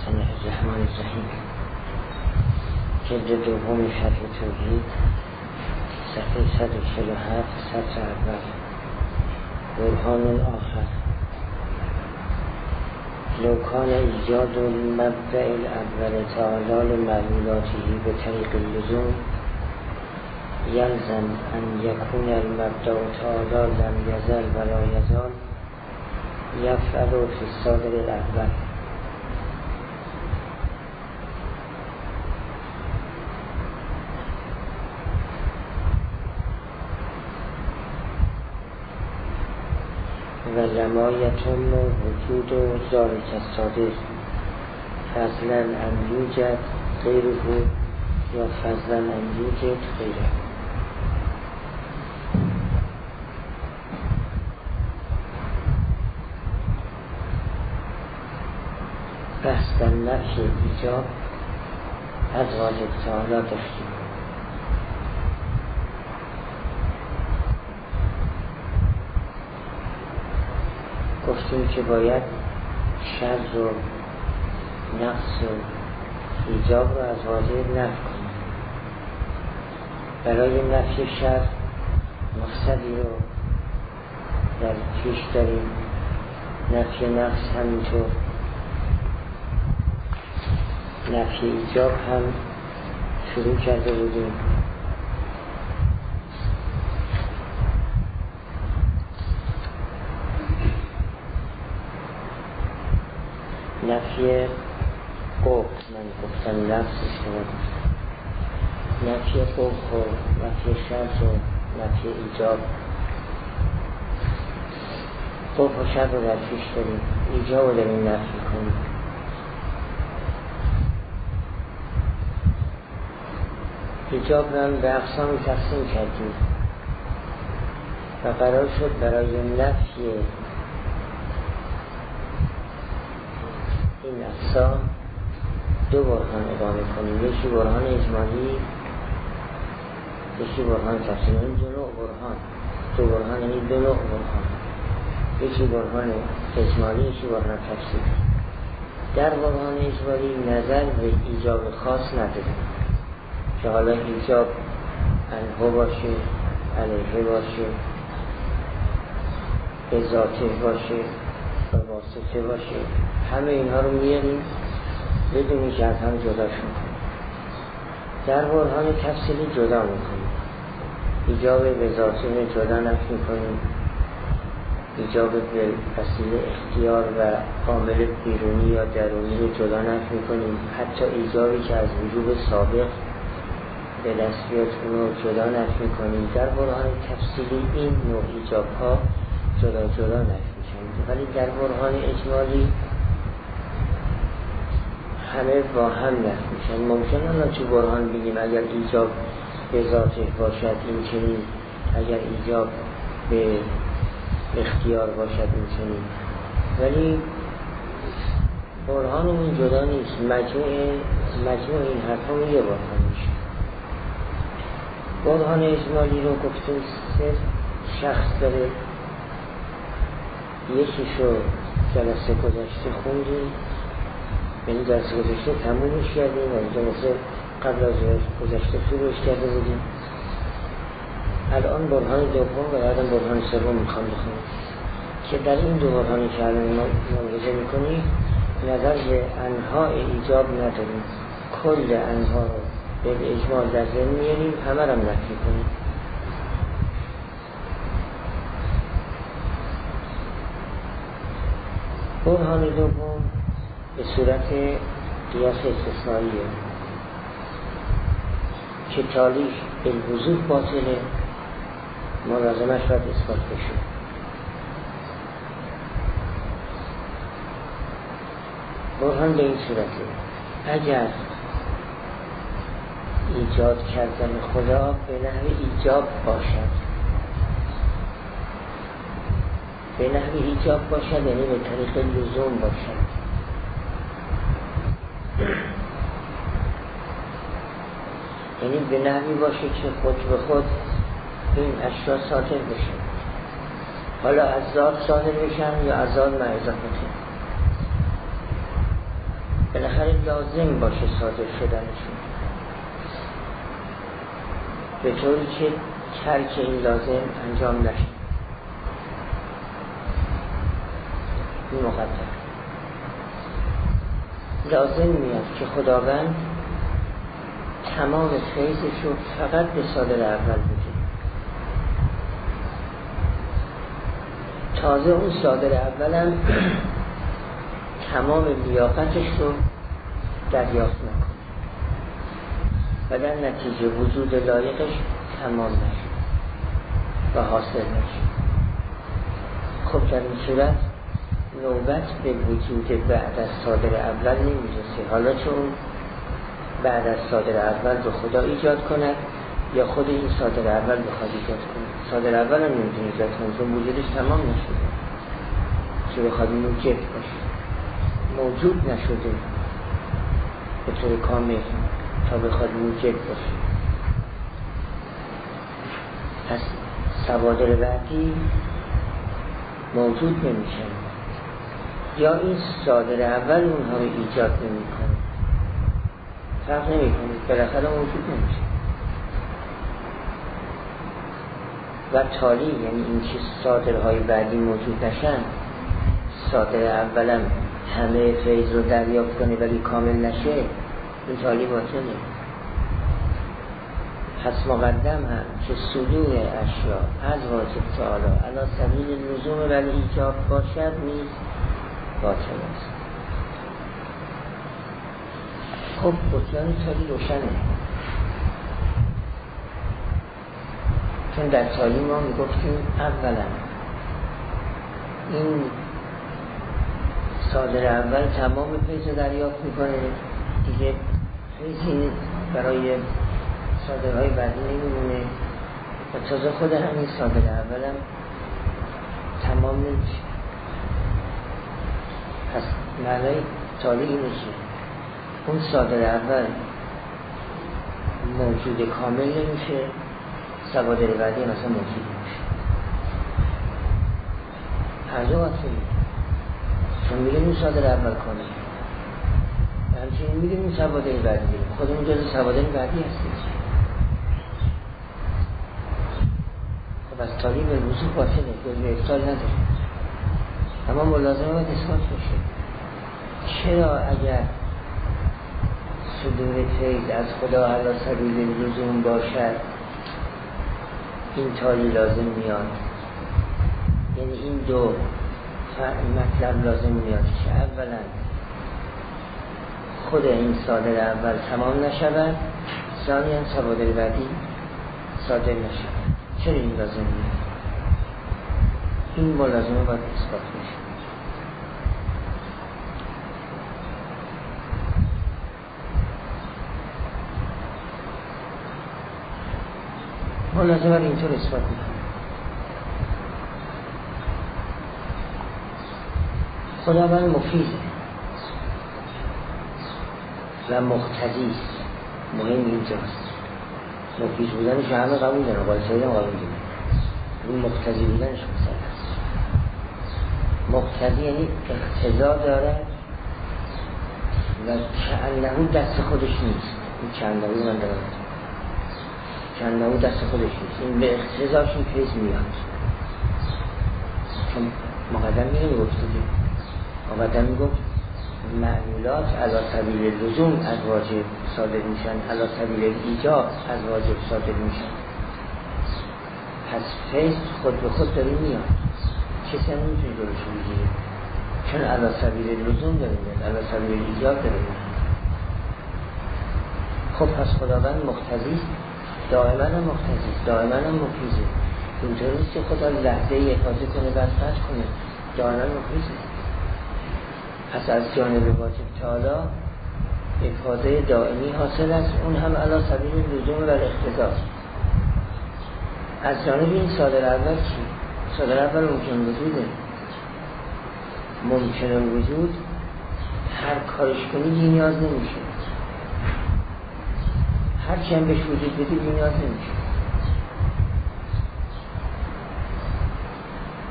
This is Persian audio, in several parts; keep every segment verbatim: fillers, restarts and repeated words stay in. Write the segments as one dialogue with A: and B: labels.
A: بسم الله الرحمن الرحیم. جلد دوم شرح توحید، صفحه صد و چهل و هفت، سطر اول. برهان آخر. لو کان ایجاد المبدأ الاول تعالی لمعلولاته به طریق اللزوم یلزم ان یکون المبدأ تعالی لم یزل ولا یزال یفعل فی الصادر الاول. و لما یتم وجود ذلک الصادر فضلا ان یوجد غیره یا فضلا ان یوجد غیره. بحث در نفی ایجاب از واجب تعالی داشتیم. گفتیم که باید شر و نقص و ایجاب رو از واجب نفی کنیم. برای نفی شر مقصدی رو در پیش داریم، نفی نقص همینطور، نفی ایجاب هم شروع کرده بودیم. نفی قبح، من گفتم نفس اشتباه گفتم، نفی قبح و نفی شرط و نفی ایجاب. قبح و شرط رو در پیش داریم، ایجاب رو داریم نفی کنیم. ایجاب رو هم به اقسامی تقسیم کردیم و قرار شد برای نفی این اقسام دو برهان ادامه کنیم، یکی برهان اجمالی، یکی برهان تفصیلی. این دو نوع برهان، دو برهان این دو نوع برهان، یکی برهان اجمالی، یکی برهان تفصیلی. در برهان اجمالی نظر به ایجاب خاص نداریم که حالا ایجاب انها باشه، علیه باشه، به ذاته باشه، به واسطه باشه، همه اینها رو میاریم بدونی که از هم جدا شد. در برهان تفصیلی جدا میکنیم، ایجاب به ذاته جدا نفی میکنیم، ایجاب به وسیله اختیار و عامل بیرونی یا درونی رو جدا نفی میکنیم، حتی ایجابی که از وجوب سابق به دست بیاد رو جدا نفی میکنیم. در برهان تفصیلی این نوع ایجاب ها جدا جدا نفی میشن، ولی در برهان اجمالی همه با هم نفی میشن. ممکنه الان تو برهان بگیم اگر ایجاب به ذاته باشد این چنین، اگر ایجاب به اختیار باشد این چنین، ولی برهان اون جدا نیست. مجموع مجموع این حرفا یه برهان میشه. برهان اجمالی رو گفتیم سه شخص داره، یکیشو جلسه گذشته خوندیم، یعنی جلسه گذشته تمومش کردیم و جلسه قبل از گذشته شروعش کرده بودیم. الان برهان دوم و بعدم برهان سوم میخوام بخونیم که در این دو برهانی که الان ملاحظه میکنیم نظر به انواع ایجاب نداریم، کل انواع رو به اجمال در ذهن میاریم، همه رو نفی کنیم. برهان دوم به صورت قیاس استثنائیه که تالیف به وضوح باطله، ملازمش باید اثبات بشه. برهان به این صورته اگر ایجاد کردن خدا به نحو ایجاب باشد، به نحو ایجاب باشد یعنی به طریق لزوم باشد، یعنی به نحوی باشه که خود به خود این اشیا صادر بشه، حالا از ذات صادر بشن یا از ذات مع اضافته. بالاخره لازم باشه صادر شدنشون، به طوری که ترک این لازم انجام نشه. این مقدر لازم میاد که خداوند تمام فیضش رو فقط به صادر اول بده. تازه اون صادر اولم تمام لیاقتش رو دریافت نکنه و در نتیجه وجود لایقش تمام نشه و حاصل نشه. خب در این صورت نوبت به وجود بعد از صادر اول نمیرسه. حالا چون بعد از صادر اول به خدا ایجاد کند یا خود این صادر اول بخواد ایجاد کنه. صادر اول هم نمیتونه ایجاد کنه چون وجودش تمام نشده که بخواد این موجب باشه، موجود نشده به طور کامل تا بخواد موجب باشه. پس صوادر بعدی موجود نمیشه یا این صادر اول اونها رو ایجاد نمیکنه، فرق نمیکنه، بالاخره موجود نمیشه. و تالی یعنی این که صادرهای بعدی موجود نشن، صادر اولم همه فیض رو دریافت کنه ولی کامل نشه، این تالی باطله. پس مقدم هم که صدور اشیا از واجب تعالی علی سبیل لزوم ولی ایجاب باشد نیز باطل است. خب بطلان تالی روشنه، چون در تالی ما میگفتیم اولا این صادر اول تمام فیض دریافت میکنه دیگه، فیضی برای صادرهای بعدی نمیمونه و تازه خود همین صادر اولم تمام نمیشه. پس معنای تالی اینه که اون صادر اول موجود کامل نمیشه، صوادر بعدی مثلا موجود نمیشه. هر دو باطلی، چون میگه این صادر اول کنه همچنین میگه این صوادر بعدی، خود اون جز صوادر بعدی هستی. خب از تالی به وضوح باطله، جز افصال نداره، اما ملازمه باید اثبات بشه. چرا اگر صدور فیض از خدا علی سبیل لزوم باشد این تالی لازم میاد؟ یعنی این دو مطلب لازم میاد که اولا خود این صادر اول تمام نشود، ثانیاً صوادر بعدی صادر نشود. چرا این لازم میاد؟ این ملازمه باید اثبات بشه. ملازمه اینطور اثبات میکنه. خداوند مفیده و مقتضی است. مهم اینجاست، مفید بودنش همه قبول دارن، قایسایی هم قبول دارن، این مقتضی بودنش مثلا است. مقتضی یعنی اقتضا داره و کأنه دست خودش نیست. این کأنه من دارم کأنه دست خودش نیست، این به اقتضاش این فیض میاد. چون مقدم میگه میگفتیم مقدم میگفت معمولات علی سبیل لزوم از واجب صادر میشن، علی سبیل ایجاب از واجب صادر میشن. پس فیض خود به خود داره میاد، کسی هم نمیتونه جلوش بگیره، چون علی سبیل لزوم داره میاد، علی سبیل ایجاب داره میاد. خب پس خداوند مقتضی است، دائما هم مقتضی است، دائما هم مفیضه. اینطور نیست که خدا لحظه افاظه کنه بعد فتح کنه، دائما مفیضه. پس از جانب واجب تعالی افاده دائمی حاصل است، اون هم علی سبیل لزوم و اقتضا. از جانب این صادر اول چی؟ صادر اول ممکن وجوده، ممکن وجود هر کارش کنی بی نیاز نمیشه، هر چی هم بهش وجود بدی بی نیاز نمیشه.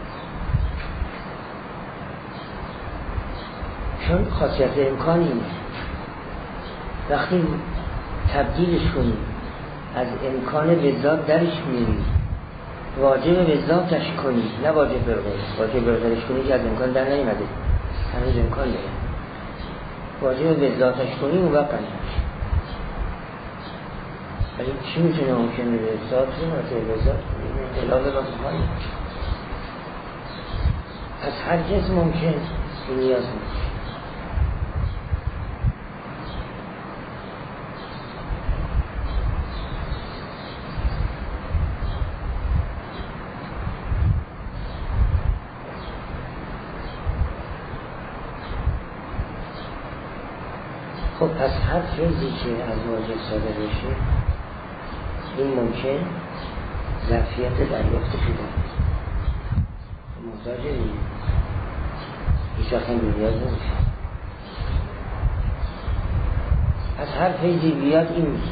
A: چون خاصیت امکانی وقتی تبدیلش کنی از امکان وزاد درش میری واجب وزادش کنی، نه واجب برغیر. واجب برغیرش کنی که از امکان در نیمده، هنوز امکان داره. واجب وزادش کنی اون وقت قنیمش. ولی چی میتونه ممکنه وزاد کنی؟ واجب وزاد کنی انقلاب راسخانی. از هر کس ممکن این نیاز میشه. خب پس هر فیضی که از واجب صادر بشه این ممکن ظرفیت دریافت شده محتاجه دیگه هیچ وقت هم نیاز نمیشه. از هر فیضی بیاد این میشه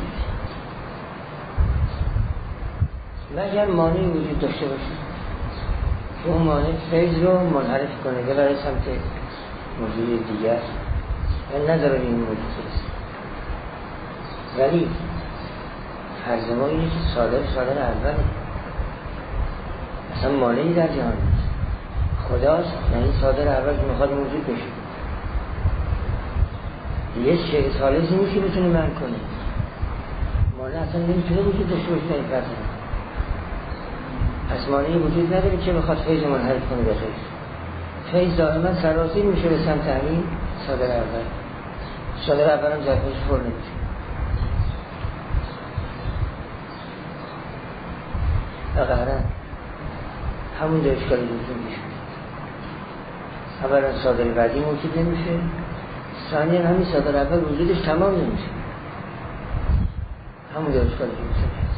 A: مگر مانعی وجود داشته باشه که اون مانع فیض رو منحرف کنه که برای سمت موضوع دیگر من نداره این موجود است. ولی فرض ما اینه که صادر صادر اوله، اصلا مانعی در جهان نیست، خداست. یعنی صادر اول که میخواد موجود بشه یه شیء ثالثی میشه بتونه من کنه، مانع اصلا نمیتونه وجود داشته باشه. این فرض پس مانعی وجود نداره که بخواد فیض منحرف کنه به فیض. فیض دائما سراسیر میشه به سمت همین صادر اول. صادر اول هم ظرفش پر نمیشه. اقعرا همون دو اشکال دوزون میشه. اولا صادر بعدی موجود نمیشه، ثانیا همین صادر اول وجودش تمام نمیشه. همون دو اشکال دوزون هست.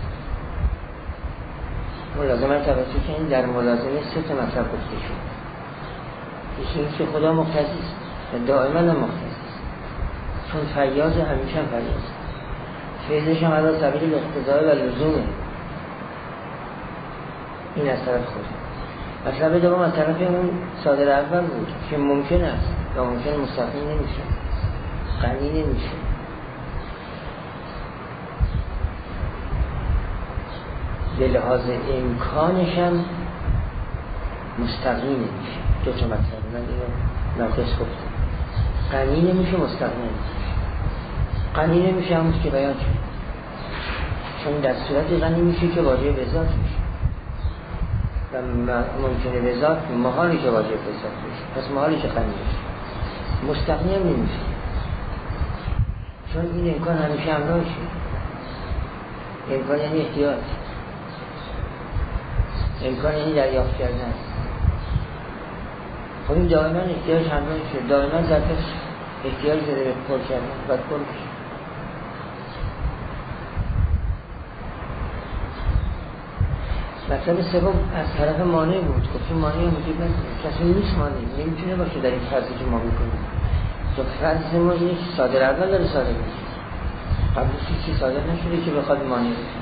A: ملازمه توجه کنید در ملازمه سه تا مطلب گفته شد. یکی این که خدا مختصی است، دائما هم مختصی است، چون فیاض همیشه هم فیاض. فیضش هم علا سبیل اقتضای و لزومه. این از طرف خود. مطلب دوم از طرف اون صادر اول بود که ممکن است یا ممکن مستقیم نمیشه، غنی نمیشه. به لحاظ امکانش هم مستقیم نمیشه. دو تا مطلب من اینو ناقص گفتم. غنی نمیشه، مستقیم نمیشه. غنی نمیشه همون که بیان شد، چون در صورت غنی میشه که واجب وزاد میشه و ممکنه وزاد محالی که واجب وزاد میشه، پس محالی که غنی میشه. مستقیم نمیشه چون این امکان همیشه همراهشه. امکان یعنی احتیاج، امکان یعنی دریافت کردن. خب این دائما احتیاج همراهشه، دائما ظرفش احتیاج داره به پر کردن باید پر بشه. مطلب سوم از طرف مانع بود. گفتیم مانع وجود نداره، کسی نیست مانع، نمیتونه باشه در این فرضی که ما میکنیم. تو فرض ما اینه که صادر اول داره صادر میشه، قبلش چیزی صادر نشده که بخواد مانع بشه.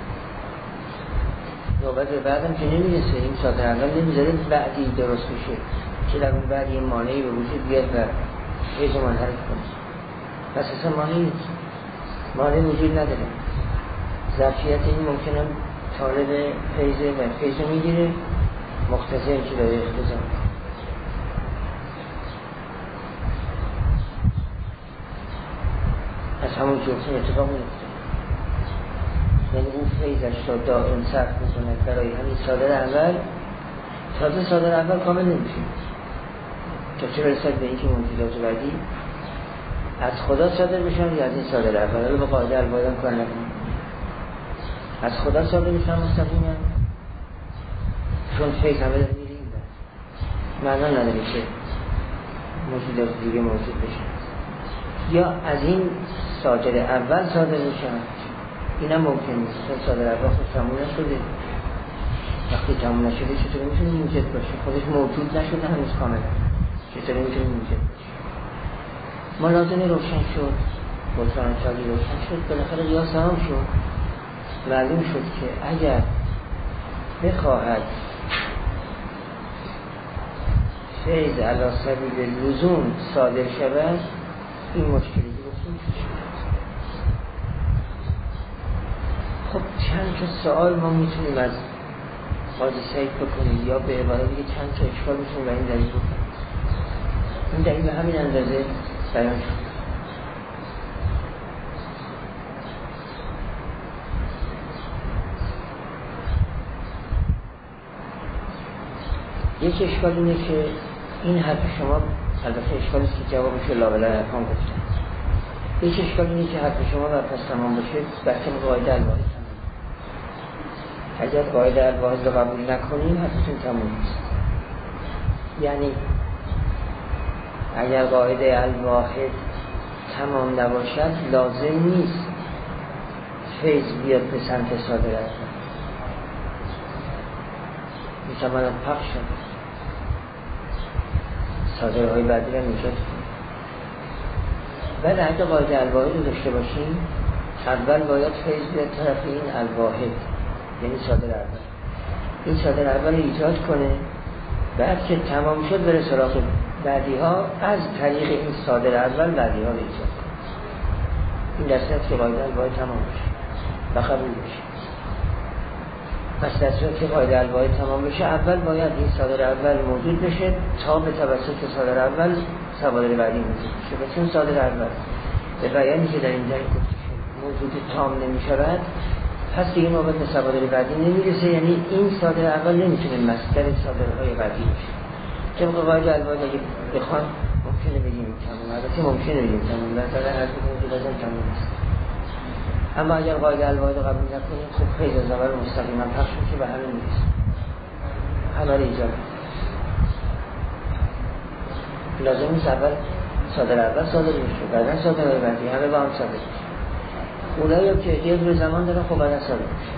A: نوبت بعدم که نمیرسه، این صادر اول نمیذاره بعدی درست میشه که در اون بعد یه مانعی به وجود بیاد و فیض منحرف کنه. پس اصلا مانعی نیست، مانع وجود نداره. ظرفیت این ممکنه طالب فیضه و فیضه میگیره، مختصر که داره اختزام. از همون جفتون اتفاق میفته، یعنی اون فیضش را دائم صرف میکنه برای همین صادر اول. تازه صادر اول کامل نمیشه تا چه رسد به اینکه موجودات بعدی از خدا صادر بشن یا از این صادر اول. حالا به قاعده البایدان کار نکنم، از خدا صادر میشن مستقیما، چون فیض همه داره میره این بر معنا نداره که موجودات دیگه موجود بشن، یا از این صادر اول صادر بشن. این هم ممکن نیست، چون صادر اول خود تموم نشده. وقتی تموم نشده چطوری میتونه موجود باشه؟ خودش موجود نشده هنوز کاملا، چطوری میتونه موجود باشه؟ ملازمه روشن شد، بطران چالی روشن شد، بالاخره قیاس هم شد. معلوم شد که اگر بخواهد فیض علی سبیل لزوم صادر شود، این مشکلی گفتیم شد. چند تا سوال ما میتونیم از قاضی سعید بکنیم یا به عبارت دیگه چند تا اشکال میتونیم برای این دلیل بکنیم. این دلیل به همین اندازه بیان شد. یک اشکال اینه که این حرف شما البته اشکالی است که جوابش رو لابلای ارکان گفتن. یک اشکال اینه که حرف شما بر پس تمام باشه بر طبق قاعده الواحد تمام. اگر قاعده الواحد رو قبول نکنیم حرفتون تمام نیست. یعنی اگر قاعده الواحد تمام نباشد لازم نیست فیض بیاد به سمت صادرات، میتواند پخش شد صادرهای بعدی را میجاد کنیم. بعد اگر قاعده الواحد رو داشته باشیم اول باید فیض بیاد طرف این الواحد یعنی صادر اول، این صادر اول ایجاد کنه، بعد که تمام شد بره سراغ بعدی ها از طریق این صادر اول بعدی ها رو ایجاد کنه. این دسته است که قاعده الواحد تمام بشه و قبول بشه. پس در صورت که قاعده الواحد تمام بشه اول باید این صادر اول موجود بشه تا به توسط صادر اول صادر بعدی موجود بشه. و چون صادر اول به بیانی که در این جایی گفته شد موجود تام نمی شود پس دیگه نوبت به صادر بعدی نمیرسه، یعنی این صادر اول نمیتونه مصدر صادرهای بعدی بشه. طبق قاعده الواحد اگه بخوان ممکنه بگیم تمام، البته ممکنه بگیم تمام، مثلا هر موجود لازم تمام است. اما اگر قاعده الواحد رو قبول نکنیم خب فیض از اول مستقیما پخش میشه و همه میرسه، همه رو ایجاد لازم نیست اول صادر اول صادر میشه بعدا صادر بعدی همه با هم صادر میشه. اونایی که احتیاج به زمان دارن خب بعدا صادر میشه.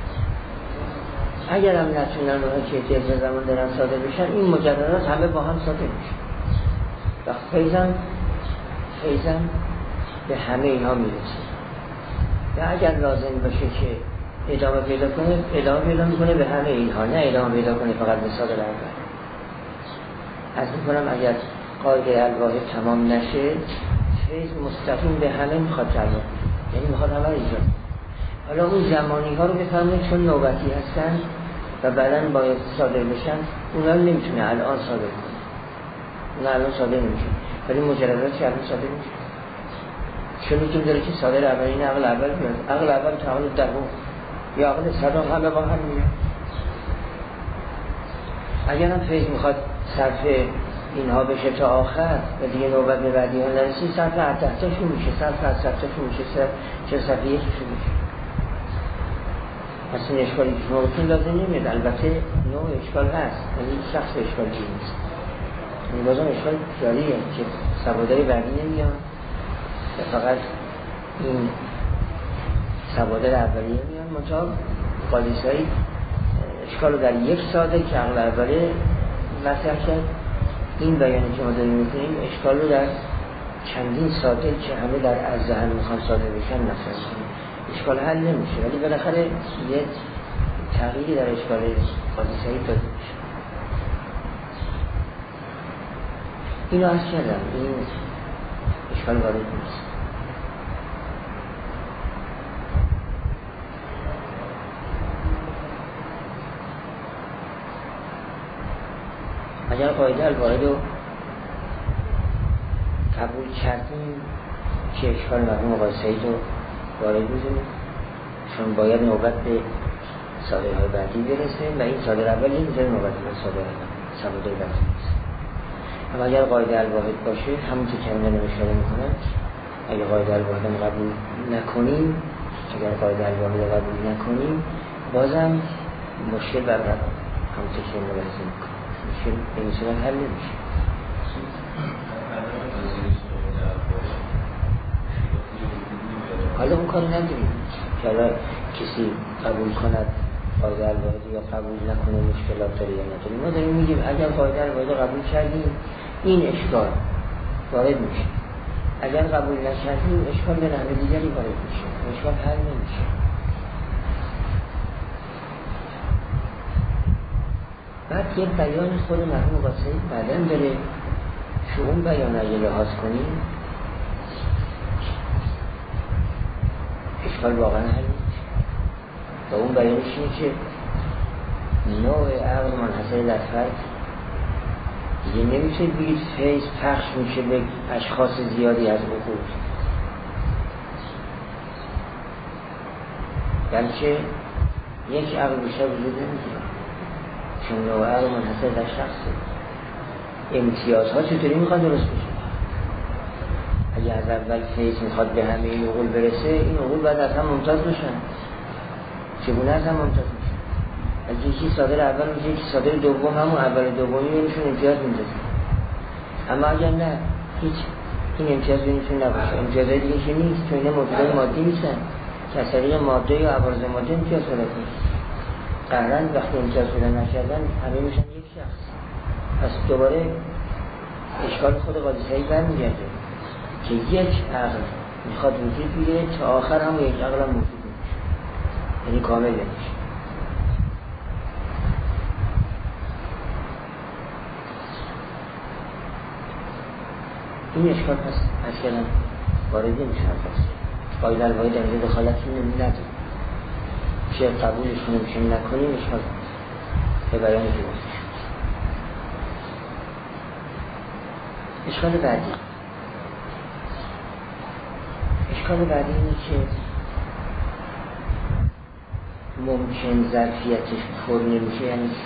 A: اگر هم نتونن اونایی که احتیاج به زمان دارن صادر بشن این مجردات همه با هم صادر میشه و فیضم فیضم به همه اینها میرسه. و اگر لازم باشه که ادامه پیدا کنه ادامه پیدا میکنه به همه اینها، نه ادامه پیدا کنه فقط به صادر اول. از میکنم اگر قاعده الواحد تمام نشه فیض مستقیم به همه میخواد تعلق، یعنی میخواد همه ایجاد. حالا اون زمانی ها رو بفرمایید چون نوبتی هستن و بعداً باید صادر بشن اونا رو نمیتونه الان صادر کنه، اونا الان صادر نمیشه، ولی مجردات که الان صادر میشه. چون میتون داره که صادر اولین عقل اول بیاد، عقل اول تا عقل دهم یا عقل صدام همه با هم میاد. اگر هم فیض میخواد صرف اینها بشه تا آخر و دیگه نوبت به بعدی ها نرسی صرف عدتشون میشه، صرف از صرفشون میشه، چه صرف یکشون میشه. پس این اشکالی که شما بکنید لازم نمیاد. البته نوع اشکال هست یعنی شخص اشکال نیست، این بازم اشکال جاریه که سوادای بعدی نمیان و فقط این سوادای اولیه میان. منطقه قاضی سعید اشکال رو در یک ساده که عقل اوله مطرح کرد، این بیانی که ما داریم میکنیم اشکال رو در چندین ساده که همه در از ذهن میخوان ساده بشن مطرح کنیم. اشکال حل نمیشه ولی بالاخره یه تغییری در اشکال قاضی سعید داده میشه. اینو عرض کردم این اشکال وارد نیست. اگر قاعده الواحد رو قبول کردیم که اشکال مرحوم قاضی سعید رو وارد می‌کنیم، چون باید نوبت به صادرهای بعدی برسه و این صادر اول نمی‌ذاره نوبت به صادر صادر بعدی برسه. اما اگر قاعده الواحد باشه همون که کاملا اشاره می‌کنه، اگر قاعده الواحد رو قبول نکنیم اگر قاعده الواحد رو قبول نکنیم بازم مشکل برقرار همون که ملاحظه می‌کنیم مشکل به این صورت حل نمیشه. حالا اون کاری نداریم که حالا کسی قبول کند قاعده الواحد یا قبول نکنه مشکلات داره یا نداره. ما داریم میگیم اگر قاعده الواحد قبول کردیم این اشکال وارد میشه، اگر قبول نکردیم اشکال به نحو دیگری وارد میشه، اشکال حل نمیشه. بعد یه بیان خود مرحوم قاضی سعید بعدن داره شما بیان اگه لحاظ کنیم اشکال واقعا حل نمیشه. و اون بیانش اینه که نوع عقل منحصر در فرد دیگه نمیشه بگید فیض پخش میشه به اشخاص زیادی از عقول، بلکه یک عقل بیشتر وجود نمیگیره، چون نوع عقل منحصر در شخصه. امتیازها چطوری میخواد درست بشه؟ اگه از اول فیض میخواد به همه این عقول برسه، این عقول باید از هم ممتاز بشن. چگونه از هم ممتاز میشن؟ اگه یکی صادر اول میشه، یکی صادر دوم، همون اول دومی بینشون امتیاز میندازه. اما اگر نه، هیچ این امتیاز بینشون نباشه، امتیازهای دیگه که نیست، چون اینا موجودات مادی نیستن که از طریق ماده یا عوارض ماده امتیاز پیدا کنن. قهرن وقتی امتیاز پیدا نکردن همه میشن یک شخص. پس دوباره اشکال خود قاضی سعید برمیگرده که یک عقل میخواد وجود بگیره تا آخر هم یک عقل هم موجود نمیشه، یعنی کامل نمیشه. این اشکال پس از کلم وارد نمیشه. پس باید الواهی در اینجا دخالتی نداره، چه قبولش کنیم چه نکنیم اشکال به بیان جوازش. اشکال بعدی اشکال بعدی اینه که ممکن ظرفیتش پر نمیشه، یعنی چی؟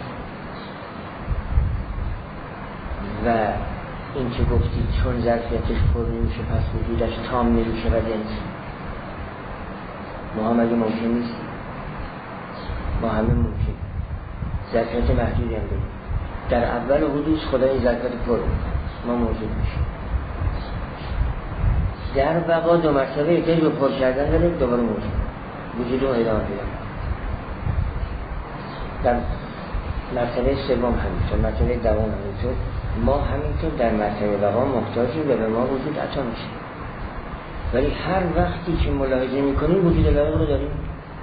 A: و این که گفتید چون ظرفیتش پر نمیشه پس وجودش تام نمیشه و دنسی. ما هم اگه ممکن نیست، ما همه ممکن ظرفیت محدودی هم داریم. در اول حدوث خدا این ظرفیت پر میکنه، ما موجود میشیم. در بقا دو مرتبه یکی رو پر کردن داره، دوباره موجود وجود رو ادامه پیدا. در مرتبه سوم همینطور، مرتبه دوم همینطور. ما همینطور در مرتبه بقا محتاجیم و به ما وجود عطا میشه. ولی هر وقتی که ملاحظه میکنیم وجود لایق رو داریم.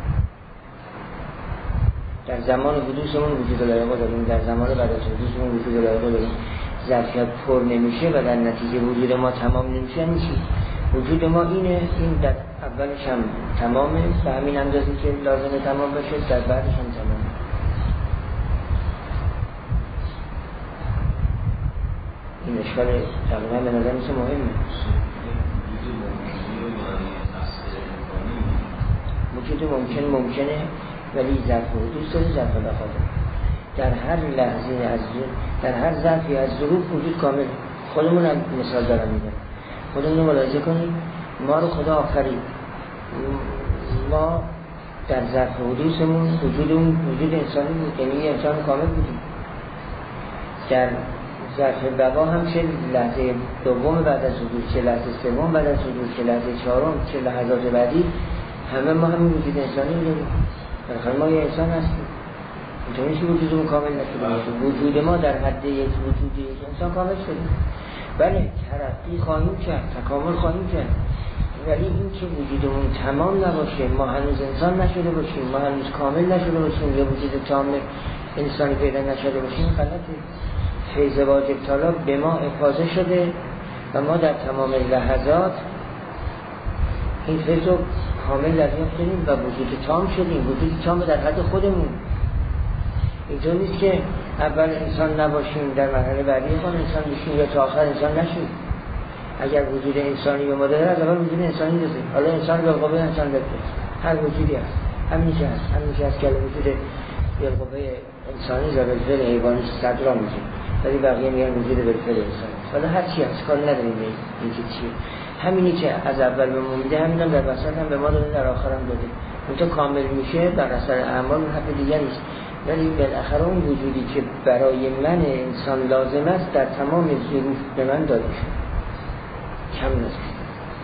A: در زمان حدوثمون وجود لایق رو داریم، در زمان بعد از حدوثمون وجود لایق رو داریم. ظرفیت پر نمیشه و در نتیجه وجود ما تمام نمیشه. یعنی چی؟ وجود ما اینه، این در اولش هم تمامه به همین اندازه که لازمه تمام بشه، در بعدش هم تمامه. این اشکال تقریبا به نظر میشه مهمه. وجود ممکن ممکنه ولی ظرف حدوث داره، ظرف بقا داره. در هر لحظه از در هر ظرفی از ظروف وجود کامل. خودمون هم مثال دارم میگم، خودمون رو ملاحظه کنیم. ما رو خدا آفرید، ما در ظرف حدوثمون وجودمون وجود انسانی بود، یعنی انسان کامل بودیم. در ظرف بقا هم چه لحظه دوم بعد از حدوث، چه لحظه سوم بعد از حدوث، چه لحظه چهارم، چه لحظات بعدی، همه ما همین وجود انسانی داریم. بالاخره ما یه انسان هستیم. اینطور نیست که وجودمون کامل نشده باشه. وجود ما در حد یک وجود یک انسان کامل شده. بله ترقی خواهیم کرد، تکامل خواهیم کرد، ولی این که وجودمون تمام نباشه، ما هنوز انسان نشده باشیم، ما هنوز کامل نشده باشیم، یا وجود تام انسانی پیدا نشده باشیم، غلطه. فیض واجب طلب به ما افاضه شده و ما در تمام لحظات این فیض رو کامل دریافت کردیم و وجود تام شدیم، وجود تام در حد خودمون. اینطور نیست که اول انسان نباشیم در مرحله بعدی خود انسان بشیم یا تا آخر انسان نشیم. اگر وجود انسانی به ما داره، از اول وجود انسانی داره. حالا انسان بالقوه انسان بده، هر وجودی هست، همین که هست، همین که هست که وجود بالقوه انسانی زبدل حیوانی صدرا میشه، ولی بقیه میگن وجود بالفعل انسانی. حالا هر چی هست کار نداریم این که چیه. همینی که از اول به ما میده، همین هم در وسط هم به ما داده، در آخر هم داده. اون تا کامل میشه در اثر اعمال حرف دیگه نیست. ولی بالاخره اون وجودی که برای من انسان لازم است در تمام ظروف به من داده شد، کم نزد.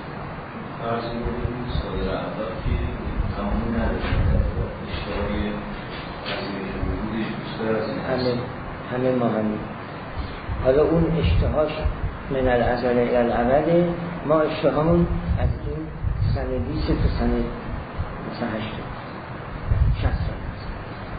B: فرض کنید صادر اعضا که تمام نداشته اشتهای وزیر وجودش بیشتر از این
A: همه همه ما همین. حالا اون اشتهاش من الازل الی الابد، ما اشتهامون از این سنه بیست تا سنه مثلا هشتاد شصت سال هست.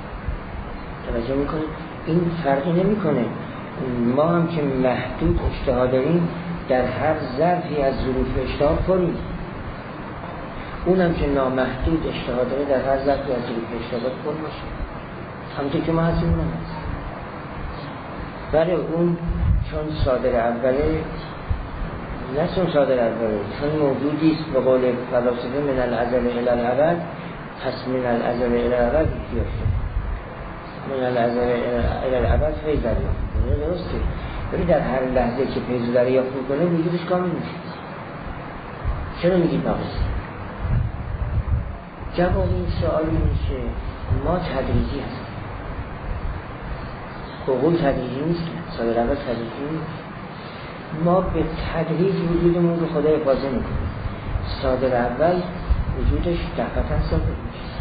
A: توجه میکنید؟ این فرقی نمیکنه. ما هم که محدود اشتها داریم، در هر ظرفی از ظروف اشتها پریم. اونم که نامحدود اشتها داره در هر ظرفی از جریب اشتهات پر باشه، همونطور که ما هستیم اونم هست. برای اون چون صادر اوله، نه چون صادر اوله، چون موجودیست به قول فلاسفه من الازل الی الابد، پس من الازل الی الابد احتیاج شد. من الازل الی الابد فیض دریافت میکنه، درسته؟ ولی در هر لحظه که فیض دریافت میکنه وجودش کامل میشه. چرا میگید ناقصه؟ جواب این سوال میشه ما تدریجی هستیم. حقوق تدریجی نیست، صادر اول تدریجی نیست. ما به تدریج وجودمون رو خدا حفاظه میکنه. صادر اول وجودش دقیقاً صادر میشه.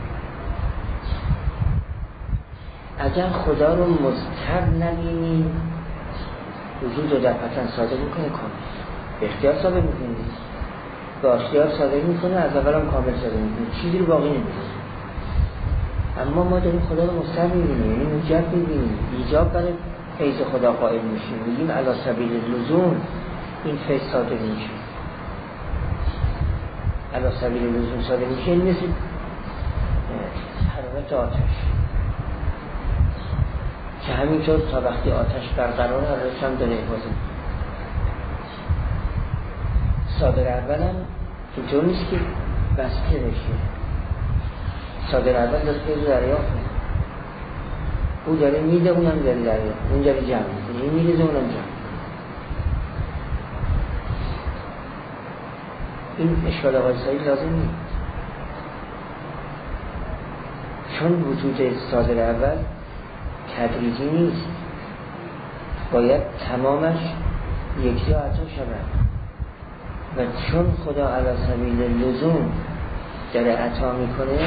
A: اگر خدا رو مضطر نبینیم وجود رو دقیقاً صادر میکنه کامل. به اختیار صادر میکنه، به اختیار صادر میکنه، از اول هم کامل صادر میکنه، چیزی رو باقی نمیکنه. اما ما داریم خدا رو مضطر میبینیم، یعنی موجب میبینیم، ایجاب برای فیض خدا قائل میشیم، میگیم علی سبیل لزوم این فیض صادر میشه. علی سبیل لزوم صادر میشه، این مثل حرارت آتش که همینطور تا وقتی آتش برقرار حرارتش هم داره حفاظت. صادر اول هم اینطور نیست که بسته بشه. صادر اول داره فیض دریافت میکنه، او داره میده، اونم داره دریافت، اون داره جمع میکنه، این میده اونم جمع. این اشکال آقای سعید لازم نیست، چون وجود صادر اول تدریجی نیست، باید تمامش یکی عطا شود و چون خدا علی سبیل لزوم داره عطا میکنه،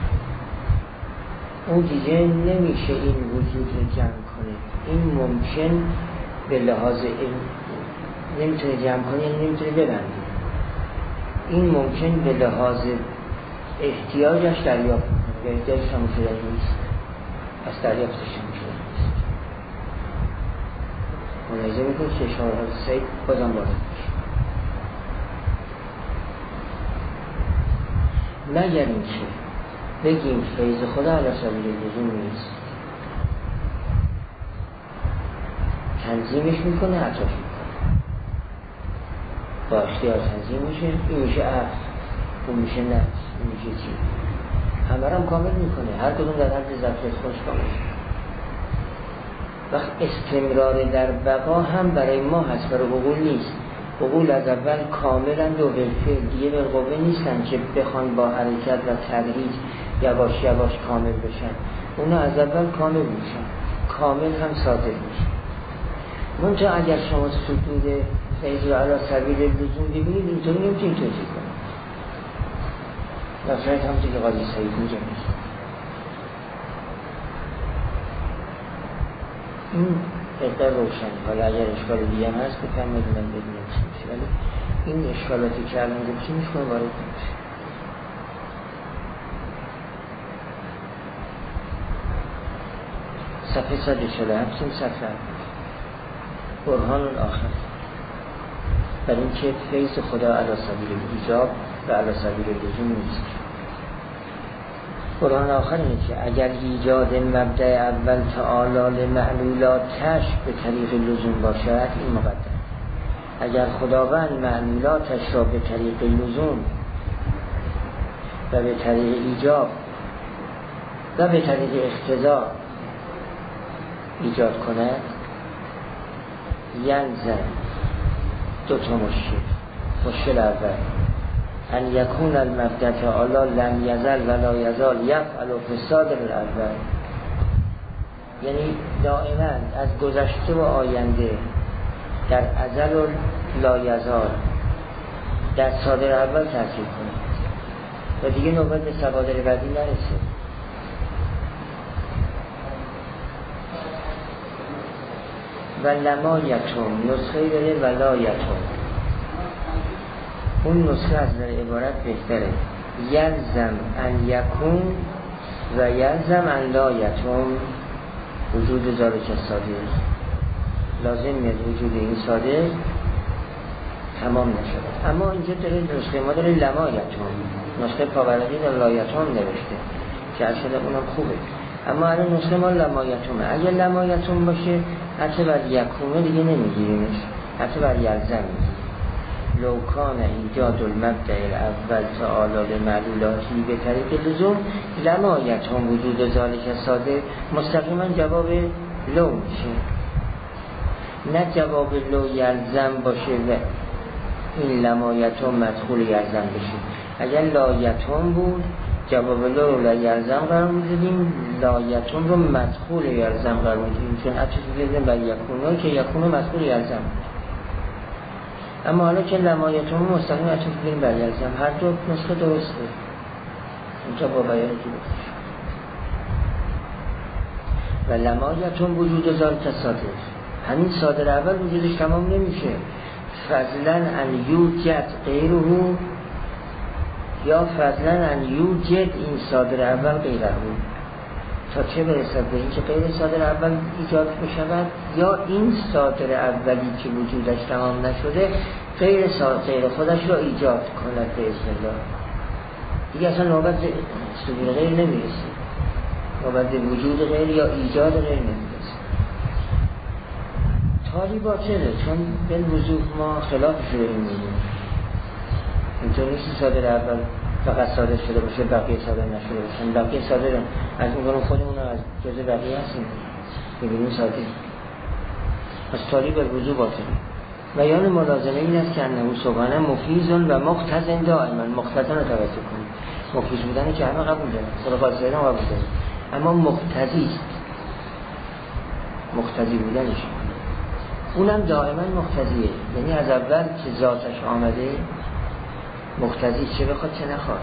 A: اون دیگه نمیشه این وجود رو جمع کنه. این ممکن به لحاظ این نمیتونه جمع کنه، یعنی نمیتونه ببنده. این ممکن به لحاظ احتیاجش دریافت کنه، به احتیاجش هم شده نیست، از دریافتش هم شده نیست. ملاحظه میکنه که اشاره سعید بازم بازم میشه، مگر این که بگیم فیض خدا علی سبیل لزوم نیست، تنظیمش میکنه، عطاش میکنه، با اختیار تنظیم میشه. این میشه عرض، اون میشه نفس، این میشه چی، همه رو هم کامل میکنه، هر کدوم در حد ظرفیت خودش کامل میکنه. وقت استمرار در بقا هم برای ما هست، برای عقول نیست. عقول از اول کاملند و بالفعل دیگه بالقوه نیستن که بخوان با حرکت و تدریج یواش یواش کامل بشن. اونا از اول کامل میشن، کامل هم صادر میشن. منتها اگر شما سطور فیض رو علی سبیل لزوم ببینید، اینطوری نمیتونید توجیه کنید. نصرت هم که قاضی سعید میگه میشه این اقدار روشنی. حالا اگر اشکال دیگه هم هست بفرمایید من بدونم چی میشه، ولی این اشکالاتی که الان گفتیم میشه وارد نمیشه. صفحه صد و چهل و هفت این صفحه برهان الاخر بر این که فیض خدا علی سبیل ایجاب و علی سبیل لزوم نیست. برهان آخر اینه که اگر ایجاد مبدأ اول تعالی معلولاتش به طریق لزوم باشد، این مقدم. اگر خداوند معلولاتش را به طریق لزوم و به طریق ایجاب و به طریق اقتضا ایجاد کند، ینزل دو تا مشکل. مشکل اول ان یکون المبدأ تعالی لم یزل و لا یزال یفعل فساد الاول، یعنی دائما از گذشته و آینده در ازل و لا یزال در صادر اول تاثیر کنه و دیگه نوبت به صادر بعدی نرسه. و لمایتون نسخه داره ولایتون، اون نسخه از در عبارت بهتره. یلزم ان یکون و یلزم ان لایتون وجود ذالک صادر، لازم میاد وجود این صادر تمام نشده. اما اینجا داره نسخه ما داره لمایتون، نسخه پاورقی در لایتون نوشته که اصلا اونم خوبه، اما الان نسخه ما لمایتونه. اگه لمایتون باشه حتی بر یکونه دیگه نمیگیریمش، حتی بر یلزم میگیریم. لوکان ایجاد المبدع الاول تعالی لمعلولاتی به طریق لزوم لمایتون وجود ذالک ساده، مستقیما جواب لو میشه، نه جواب لو یلزم باشه و این لمایتون مدخول یلزم بشه. اگر لایتون بود جواب لو رو یلزم قرار میدادیم، لایتون رو مدخول یلزم قرار میدادیم، چون عطف بزنیم بر یکونه که یکونه مدخول یلزم. اما حالا که لمایتون مستقیم عطف بزنیم بر یلزم، هر دو نسخه درسته. اینجا با بیان که بخش و لمایتون وجود ذالک ساده، همین صادر اول وجودش تمام نمیشه. فضلا ان یوجد غیره، یا فضلا ان یوجد این صادر اول غیره، تا چه برسد به این که غیر صادر اول ایجاد بشود، یا این صادر اولی که وجودش تمام نشده غیر صادر خودش را ایجاد کند به اذن الله. دیگه اصلا نوبت صدور غیر نمیرسه، نوبت وجود غیر یا ایجاد غیر نمیرسه. تالی باطله، چون به وضوح ما خلافش رو می‌بینیم. اینطور نیست صادر اول فقط صادر شده باشه بقیه صادر نشده باشه، بقیه صادر از اون خودمون از جزء بقیه هستیم ببینیم صادر. پس تالی به وضوح باطله. بیان ملازمه این است که انه سبحانه مفیض و مقتضی دائما، مقتضی رو توجه کنید، مفیض بودن که همه قبول داره، خدا قاصدین هم قبول داره، اما مقتضی است، مقتضی بودنش اونم دائما مقتضیه، یعنی از اول که ذاتش آمده مقتضی، چه بخواد چه نخواد.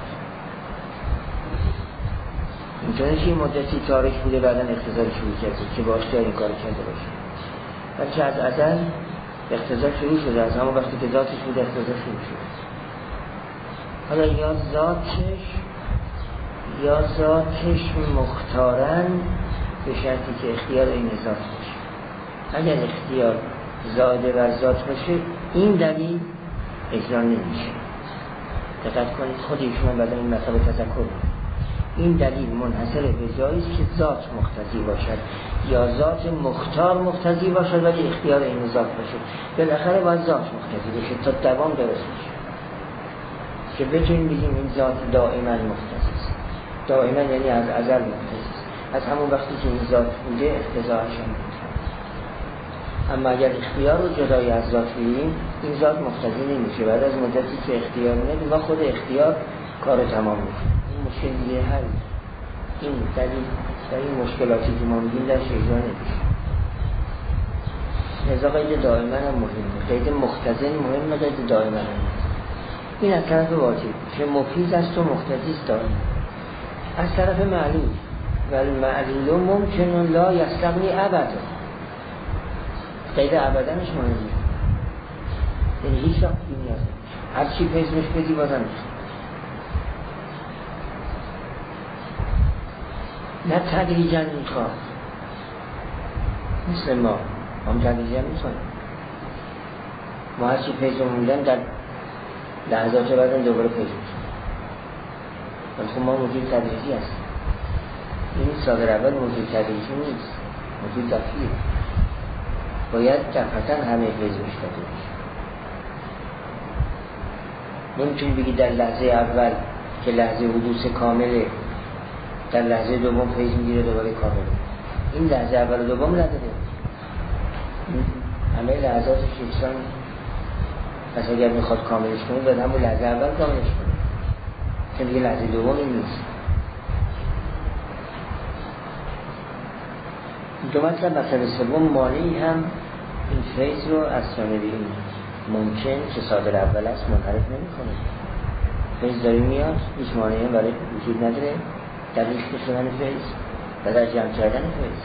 A: اینطوری که این مدتی تاریخ بوده بعدا اقتضا شروع کرده که با اختیار این کار کرده باشه، بلکه از ازل اقتضا شروع شده، از همون وقتی که ذاتش بوده اقتضا شروع شده. حالا یا ذاتش یا ذاتش مختارن به شرطی که اختیار این ذات باشه. اگر اختیار زاده بر ذات باشه این دلیل اجرا نمیشه. دقت کنید خود ایشون بعد این مطلب تذکر بود. این دلیل منحصر به جایی است که ذات مقتضی باشد یا ذات مختار مقتضی باشد ولی اختیار این ذات باشه. بالاخره باید ذات مقتضی باشه تا دوام درست بشه که بتونیم بگیم این ذات دائما مقتضی است. دائما یعنی از ازل مقتضی است، از همون وقتی که این ذات بوده اقتضاعش هم بود. اما اگر اختیار رو جدای از ذات بگیریم این ذات مقتضی نمیشه. بعد از مدتی که اختیار میاد و خود اختیار کار تمام میکنه. این مشکل دیگه حل. این دلیل در این مشکلاتی که ما میگیم درش اجرا نمیشه. لذا قید دائما هم مهمه، قید مقتضی مهمه، قید دائما هم. این از طرف واجب که مفیض است و مقتضی است دائما. از طرف معلول و المعلول ممکن لا یستغنی ابدا، قید ابدنش مهمه، یعنی هیچ وقت این نیاز نمیشه، هر چی پیزمش بدی بازم میشه. نه تدریجا میخواد، مثل ما هم تدریجا میخواد، ما هر چی پیزم موندن در لحظات بعدم دوباره پیز میشه، ولی خب ما موجود تدریجی هست. این صادر اول موجود تدریجی نیست، موجود دفعیه، باید دفعتا همه پیز میشتده میشه. نمیتونی بگی در لحظه اول که لحظه حدوث کامله در لحظه دوم فیض میگیره دوباره کامله. این لحظه اول و دوم نداره، همه لحظاتش یکسان. پس اگر میخواد کاملش کنه باید همون لحظه اول کاملش کنه، چون دیگه لحظه دومی نیست. دو مطلب مطلب سوم مانعی هم این فیض رو از جانب این ممکن که صادر اول است منحرف نمی‌کنه. فیض داری میاد، هیچ مانعی هم برای وجود نداره، دلیل شدن فیض و در جمع کردن فیض.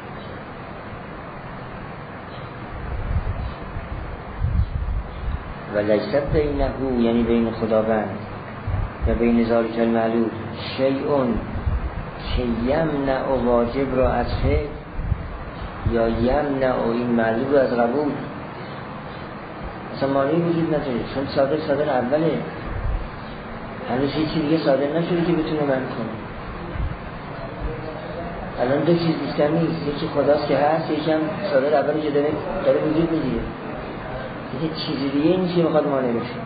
A: و لیست بینه، یعنی بین خداوند و بین ذالک المعلول شیئون که یمنع و واجب را از فعل یا یمنع و این معلول را از قبول. اصلا مانعی وجود نداره، چون صادر صادر اوله، هنوز هیچی دیگه صادر نشده که بتونه من کنه. الان دو چیز بیشتر نیست، یکی خداست که هست، یکی هم صادر اولی که داره داره وجود میگیره، یکی چیزی دیگه نیست که بخواد مانع بشه.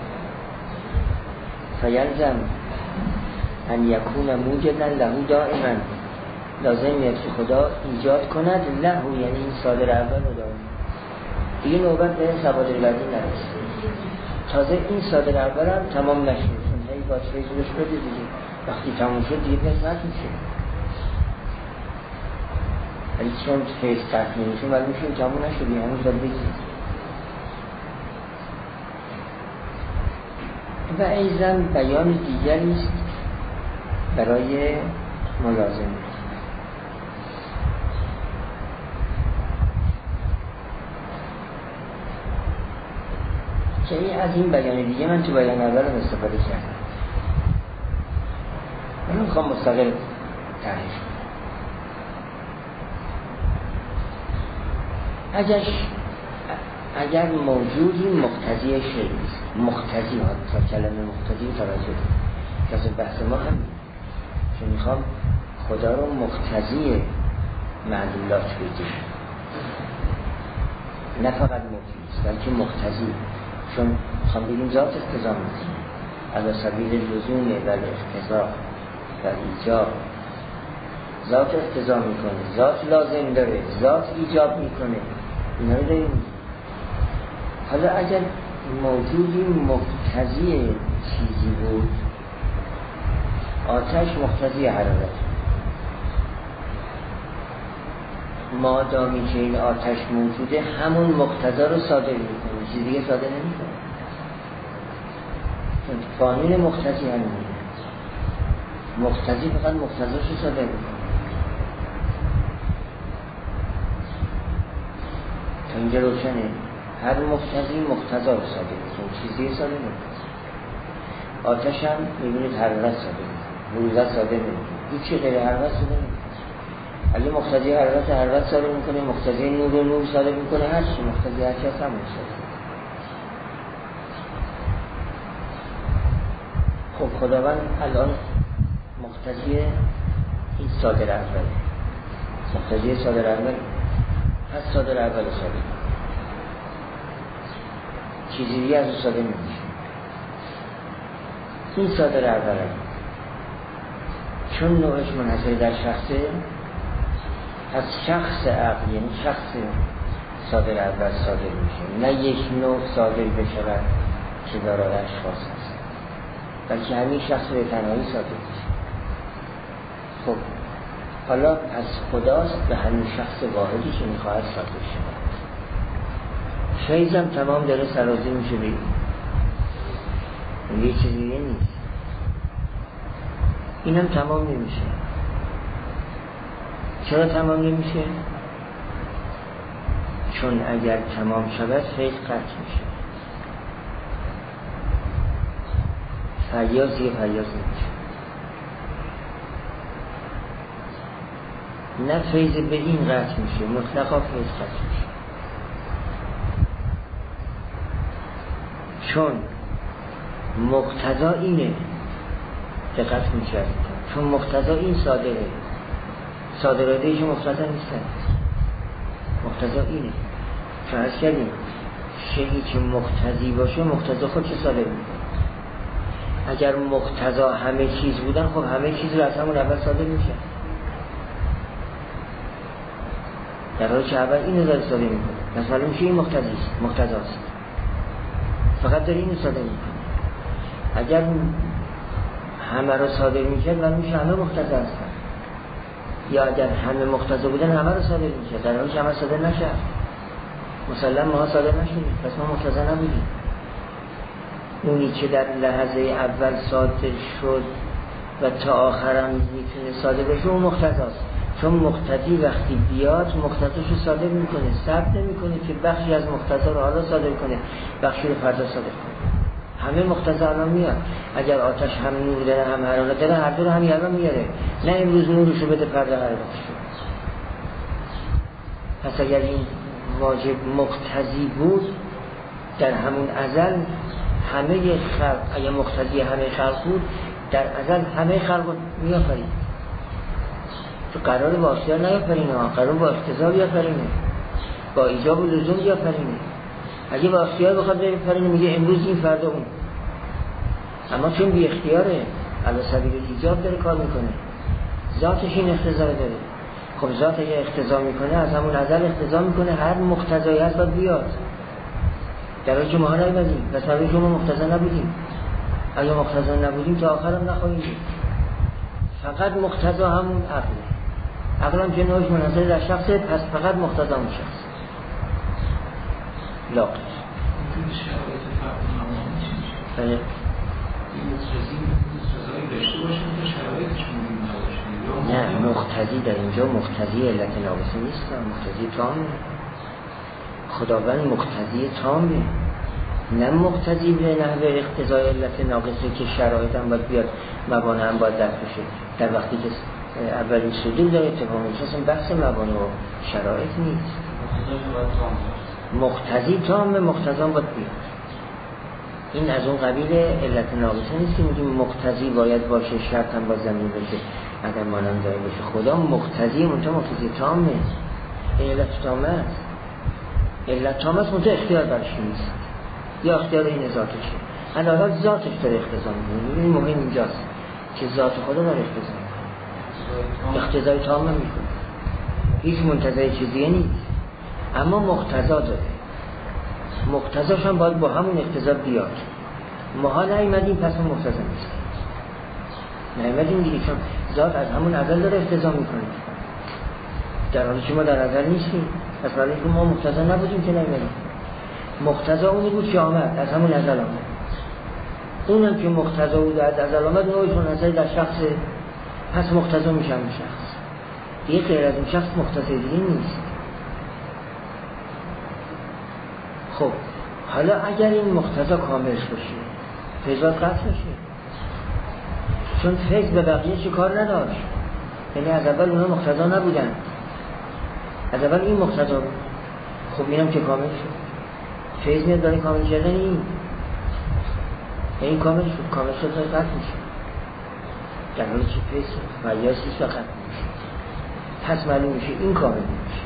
A: فیلزم ان یکون موجدا له دائما، لازم میاد که خدا ایجاد کند له، یعنی این صادر اول رو داره دیگه نوبت به صادر بعدی نرسه. تازه این صادر اول هم تمام نشده، چون هی باطری زورش بده دیگه، وقتی تمام شد دیگه پس نمیشه. ولی چون فیض تکمیل میشه ولی میشه تمام نشدی، هنوز باید بگید. و ایضاً بیان دیگری است برای ملازمه. که از این بیان دیگه من تو بیان اولم استفاده کردم، من میخوام مستقل تعریف کنم. اگر اگر موجودی مقتضی شیء است، مقتضی ها تا کلمه مقتضی توجه کسی بحث ما هم که میخوام خدا رو مقتضی معلولات بگیرم، نه فقط موجود است بلکه مقتضی، چون میخوام بگیم ذات اقتضا میکنه، علی سبیل لزوم و اقتضا و ایجاب. ذات اقتضا میکنه، ذات لازم داره، ذات ایجاب میکنه، اینا رو داریم. حالا اگر موجودی مقتضی چیزی بود، آتش مقتضی حرارت، مادامی که این آتش موجوده همون مقتضا رو صادر میکنه، چیزی دیگه صادر نمیکنه، چون قانون مقتضی همینه، مقتضی فقط مقتضاش رو صادر میکنه. تا اینجا روشنه، هر مقتضی مقتضا رو صادر میکنه، چیزی صادر نمیکنه. آتش هم میبینید حرارت صادر میکنه، حرارت صادر نمیکنه، هیچی غیر حرارت صادر نمیکنه. اگه مقتضی حرارت حرارت صادر میکنه، مقتضی نور و نور صادر میکنه، هر چی مقتضی هر چی هست همون صادر. خب خداوند الان مقتضی این صادر اول، مقتضی صادر اول پس صادر اول صادر، چیزی دیگه از صادر نمیشه. این صادر اول چون نوعش منحصر در شخصه، از شخص عقل یعنی شخص صادر اول صادر میشه، نه یک نوع صادر بشود که دارای اشخاص هست، بلکه همین شخص به تنهایی صادر میشه. خب حالا از خداست به همین شخص واحدی که میخواهد صادر شود. فیضم تمام داره سرازی میشه بگیم، یه چیزی نیست، اینم تمام نمیشه. چرا تمام نمیشه؟ چون اگر تمام شود فیض قطع میشه، فیاض یه فیاض نمیشه. نه فیض به این قطع میشه، مطلقا فیض قطع میشه، چون مقتضا اینه، دقت میشه، چون مقتضا این صادره، صادراتش مقتضا نیستن، مقتضا اینه. چون از کردیم شیئی که مقتضی باشه مقتضا خودش صادر میکنه. اگر مقتضا همه چیز بودن، خب همه چیز رو از همون اول صادر میشه، در حالی که اول اینو داره صادر میکنه. مثلا میشه این مقتضی است، مقتضاست، فقط داره اینو صادر میکنه. اگر همه رو صادر میکرد و میشه همه مقتضا هستن، یا اگر همه مقتضا بودن همه رو صادر میکرد، در حالی که همه صادر نشد. مسلم ما صادر نشدیم، پس ما مقتضا نبودیم. اونی که در لحظه اول صادر شد و تا آخرم میتونه صادر بشه اون مقتضاست، چون مقتضی وقتی بیاد مقتضاش رو صادر میکنه، ثبت نمیکنه که بخشی از مقتضا رو حالا صادر کنه، بخشی رو فردا صادر کنه. همه مقتضا الان میاد. اگر آتش هم نور داره هم حرارت داره، هر دو رو هم الان میاره، نه امروز نورشو بده فردا حرارتشو. پس اگر این واجب مقتضی بود، در همون ازل همه خلق، اگه مقتضی همه خلق بود در ازل همه خلق رو میآفرید. تو قرار با اختیار نیافرینه، قرار با اقتضا بیافرینه، با ایجاب و لزوم بیافرینه. اگه با اختیار بخواد بیافرینه میگه امروز این فردا اون، اما چون بی اختیاره علی سبیل ایجاب داره کار میکنه، ذاتش این اقتضا داره. خب ذات اگه اقتضا میکنه از همون ازل اقتضا میکنه هر مقتضایی هست باید بیاد، در حالی که ما نیومدیم و سبیل شما مقتضا نبودیم. اگه مقتضا نبودیم تا آخرم نخواهیم بود. فقط مقتضا همون عقله، عقل هم که نوعش منحصر در شخصه، پس فقط مقتضا اون شخص لاغش. بله
B: این مقتضی مقتضایی داشته باشه تا شرایطش مهم نباشه.
A: نه، مقتضی در اینجا مقتضی علت ناقصه نیست، مقتضی تامه. خداوند مقتضی تامه، نه مقتضی به نحو اقتضای علت ناقصه که شرایط هم باید بیاد، موانع هم باید درک بشه. در وقتی که اولین صدور داره اتفاق میفته اصلا بحث موانع و شرایط نیست. مقتضی تامه، مقتضی هم باید بیاد. این از اون قبیل علت ناقصه نیست که میگیم مقتضی باید باشه، شرط هم باید زمین بشه، اگر مانند داره بشه. خدا مقتضی منتها مقتضی تامه، این علت تامه است. علت تامه است منتها اختیار برش نیست، یا اختیار این ذاتشه. حالا ذاتش داره اقتضا میکنه. این مهم اینجاست که ذات خدا داره اقتضا میکنه، اقتضای تامه میکنه، هیچ منتزع چیزیه نیست، اما مقتضا داره. مقتضاش هم باید با همون اقتضا بیاد. ما ها نیومدیم پس اون مقتضا نیست، نیومدیم دیگه، چون ذات از همون ازل داره اقتضا میکنه، در حالی که ما در ازل نیستیم. پس برای که ما مقتضا نبودیم که نیومدیم. مقتضا اونی بود که آمد، از همون ازل آمد. اونم که مقتضا بود از ازل آمد نوعش منحصر در شخص، پس مقتضا میشه همون شخص دیگه، غیر از اون شخص مقتضا دیگه نیست. خب حالا اگر این مقتضا کاملش باشه فیضات قطع بشه، چون فیض به بقیه چه کار نداشت، یعنی از اول اونا مقتضا نبودن، از اول این مقتضا بود. خب اینم که کامل شد، فیض میاد برای کامل شدن این، این کامل شد، کامل شد تا قطع میشه، در حالی که فیض مریاز نیست و قطع میشه. پس معلوم میشه این کامل میشه.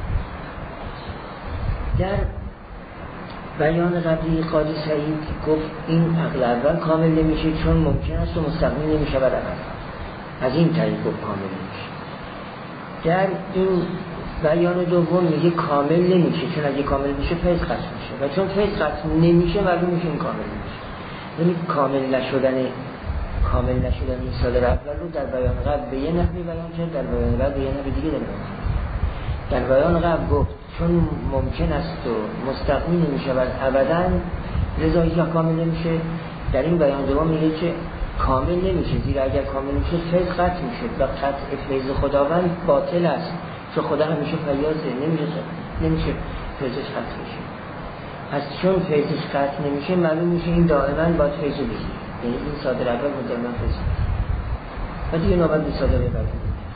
A: در بیان قبلی قاضی سعید گفت این عقل اول کامل نمیشه چون ممکن است و مستقیم نمیشه بر عقل، از این طریق گفت کامل نمیشه. در این بیان دوم میگه کامل نمیشه چون اگه کامل میشه فیض قطع میشه، و چون فیض قطع نمیشه معلوم میشه این کامل نمیشه. یعنی کامل نشدن کامل نشدن این سال اول رو در بیان قبل به یه نحوی بیان کرد، در بیان قبل به یه نحوی دیگه داره. در بیان قبل گفت چون ممکن است و مستقیم نمیشه و ابداً لذا هیچ کامل نمیشه. در این بیان دوم میگه که کامل نمیشه، زیرا اگر کامل میشه فیض قطع میشه و قطع فیض خداوند باطل است، چون خدا همیشه فیاضه، نمیشه نمیشه فیضش قطع میشه. پس چون فیضش قطع نمیشه معلوم میشه این دائما باید فیض بگیره، یعنی این صادر اول مدرمان فیض و دیگه نوبت به صادر اول.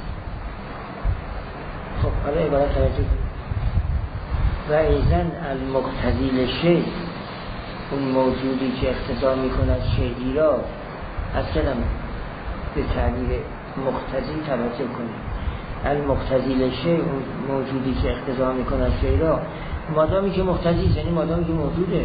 A: خب حالا عبارت توجه و ایزن المقتضی لشیء، اون موجودی که اقتضا میکند شیئی را، از کلم به تعبیر مقتضی توجه کنید. المقتضی لشیء، اون موجودی که اقتضا میکند شیئی را، مادامی که مقتضی، یعنی مادامی که موجوده،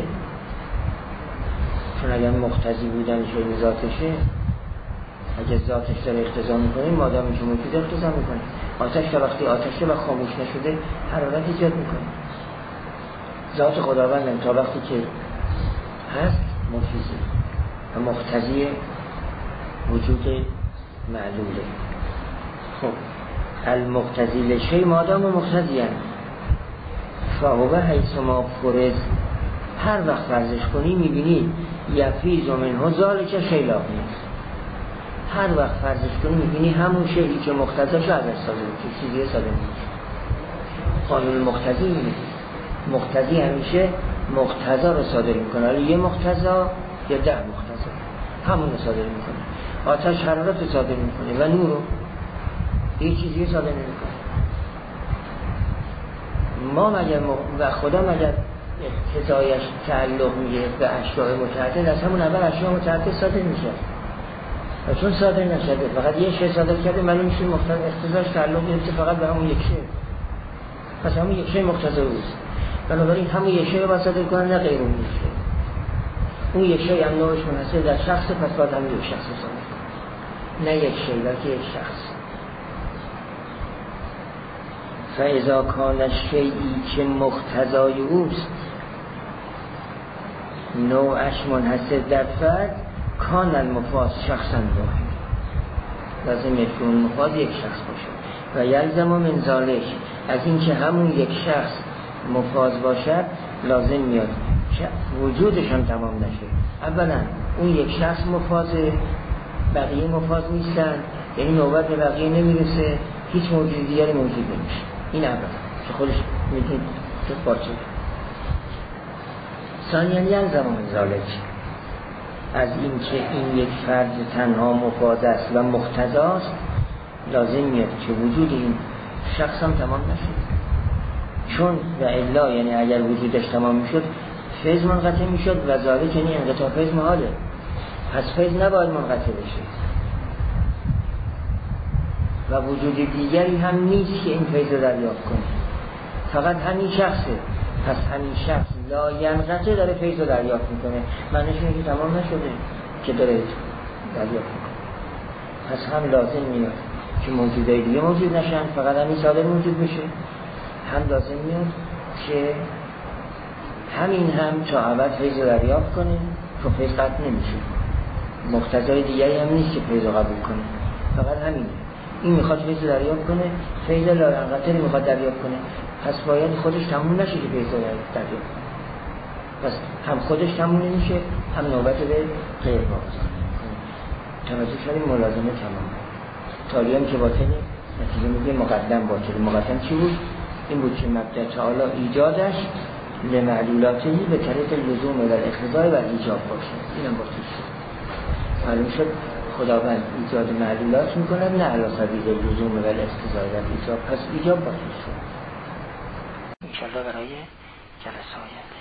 A: چون اگر مقتضی بودن شیئی ذاتشه، اگر ذاتش داره اقتضا میکنه، مادامی که موجوده اقتضا میکنه. آتش تا وقتی آتشه و خاموش نشده حرارت ایجاد میکنه. ذات خداوند تا وقتی که هست مفیزه و مقتضی وجود معلوله. خب المقتضی لشیء مادام مقتضی هست فهو حیث ما فرض، هر وقت فرضش کنی میبینی یفیض منه ذالک شیء لاغی، هر وقت فرضش کنی میبینی همون شیئی که مقتضاش ازش صادر میشه، چیزی صادر میشه. قانون مقتضی میبینی، مقتضی همیشه مقتضا رو صادر میکنه، حالا یه مقتضا یا ده مقتضا همون رو صادر میکنه. آتش حرارت رو صادر میکنه و نور رو، یه چیزی صادر نمیکنه. ما مگر م... و خدا مگر اقتضایش تعلق میگه به اشیاء متعدد، از همون اول اشیاء متعدد صادر میشه و چون صادر نشده فقط یه شی صادر کرده معلوم میشه مختلف اقتضایش تعلق گرفته فقط به همون یک شی، پس همون یک شی مقتضا اوست، بنابراین همون یک شی رو باید صادر کنن نه غیر اون یک شی. اون یک شی هم نوعش منحصر در شخص، پس باید همون یک شخص رو صادر کنن، نه یک شی بلکه یک شخص. فاذا کان الشیئی که مقتضای اوست نوعش منحصر در فرد کان المفاز شخصا واحد، لازم یک اون مفاز یک شخص باشه و یلزم من ذالک، از این که همون یک شخص مفاز باشد لازم میاد که وجودش هم تمام نشه. اولا اون یک شخص مفازه، بقیه مفاز نیستن، یعنی نوبت به بقیه نمیرسه، هیچ موجود دیگری موجود نمیشه. این اولا که خودش میتونه تو باشه. ثانیاً یلزم من ذالک، از این که این یک فرد تنها مفاز است و مقتضاست لازم میاد که وجود این شخص هم تمام نشد، چون و الا یعنی اگر وجودش تمام میشد فیض منقطع میشد و ذالک یعنی انقطاع فیض محاله، پس فیض نباید منقطع بشه و وجود دیگری هم نیست که این فیض رو دریافت کنه، فقط همین شخصه، پس همین شخص لا ینقطع داره فیض رو دریافت میکنه، معنیش اینه که تمام نشده که داره دریافت میکنه، پس هم لازم میاد که موجودای دیگه موجود نشن فقط همین صادر موجود بشه، هم لازم میاد که همین هم تا ابد فیض رو دریافت کنه که فیض قطع نمیشه، مقتضای دیگری هم نیست که فیض رو قبول کنه، فقط همینه. این میخواد فیض رو دریافت کنه، فیض لا ینقطع میخواد دریافت کنه، پس باید خودش تموم نشه که فیض رو دریافت کنه، پس هم خودش تموم نمیشه هم نوبت به غیر واقع توجه شدیم. ملازمه تمام تاریان که باطنه نتیجه میگه مقدم باطل. مقدم چی بود؟ این بود که مبدأ تعالی ایجادش لمعلولاتهی به طریق لزوم و الاقتضاء و ایجاب باشه، اینم باطل شد. معلوم شد خداوند ایجاد معلولات میکنه نه علی سبیل لزوم و الاقتضاء و ایجاب، پس ایجاب باطل شد. انشالله برای جلسه آینده